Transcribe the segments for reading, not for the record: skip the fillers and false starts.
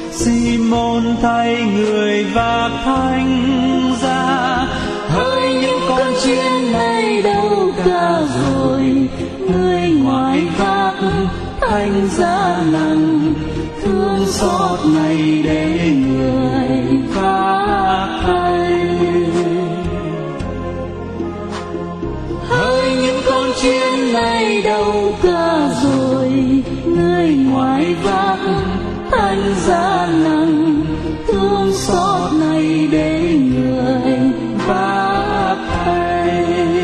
Simon thay người vác thánh giá. Hỡi những con chiên này đâu cả rồi, người ngoài vác thánh giá nặng, thương xót này để người vác thay. Hỡi những con chiên này đâu cả rồi, người ngoài vác thánh giá nặng, thương xót này để người vác thay.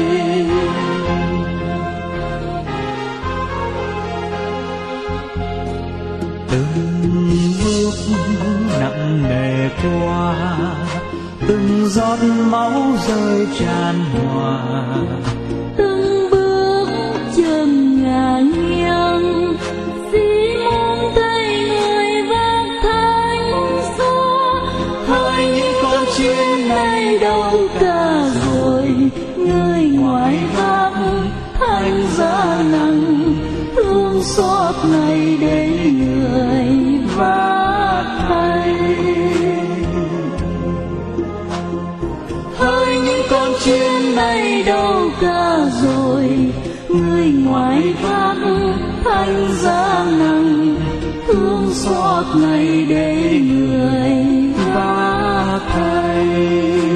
Từng bước nặng nề qua, từng giọt máu rơi tràn hòa, từng bước chân ngả nghiêng. Simon thay người vác thánh giá. hỡi những con chiên này đâu Cả rồi, người ngoài vác thánh giá nặng, thương xót này để người vác thay. hỡi những con chiên này đâu Cả rồi, người ngoài vác thánh giá nặng, thương xót này để người vác thay.